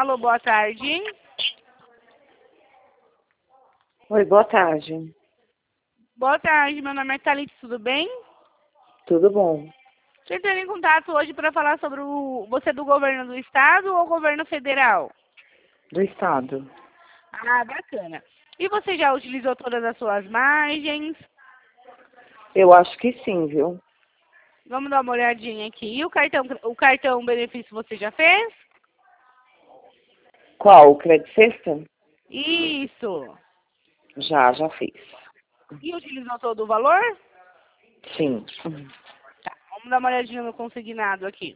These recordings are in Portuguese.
Alô, boa tarde. Oi, boa tarde. Boa tarde, meu nome é Thalita, tudo bem? Tudo bom? Você entrou em contato hoje para falar sobre você é do governo do estado ou governo federal? Do estado. Ah, bacana. E você já utilizou todas as suas margens? Eu acho que sim, viu? Vamos dar uma olhadinha aqui. E o cartão benefício você já fez? Qual? O Crédito Sexta? Isso. Já fiz. E utilizou todo o valor? Sim. Tá, vamos dar uma olhadinha no consignado aqui.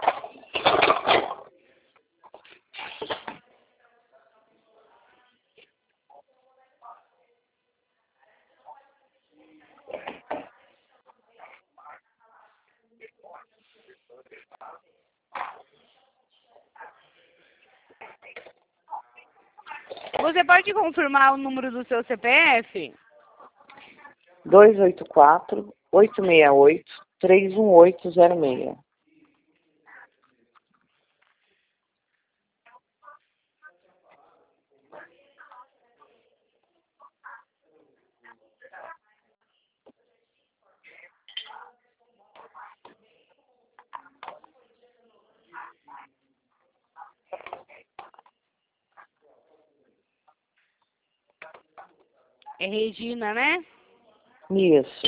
Você pode confirmar o número do seu CPF? 284-868-31806. É Regina, né? Isso.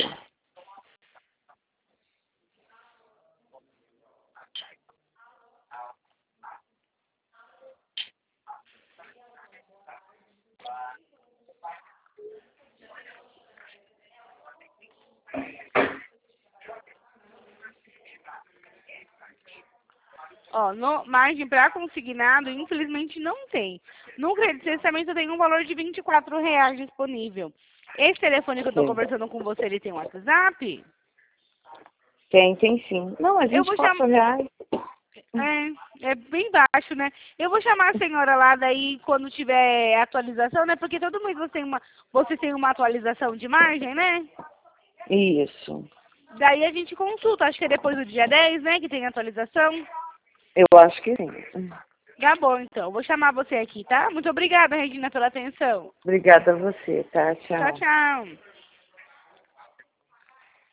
Ó, no, margem para consignado, infelizmente não tem. No crédito testamento tem um valor de R$ 24 disponível. Esse telefone que eu estou Sim. conversando com você, ele tem um WhatsApp? Tem sim. Não, é Eu vou chamar... R$ 24. É bem baixo, né? Eu vou chamar a senhora lá daí quando tiver atualização, né? Porque todo mês você tem uma atualização de margem, né? Isso. Daí a gente consulta, acho que é depois do dia 10, né, que tem atualização. Eu acho que sim. Tá bom, então. Vou chamar você aqui, tá? Muito obrigada, Regina, pela atenção. Obrigada a você, tá? Tchau, Tchau. tchau.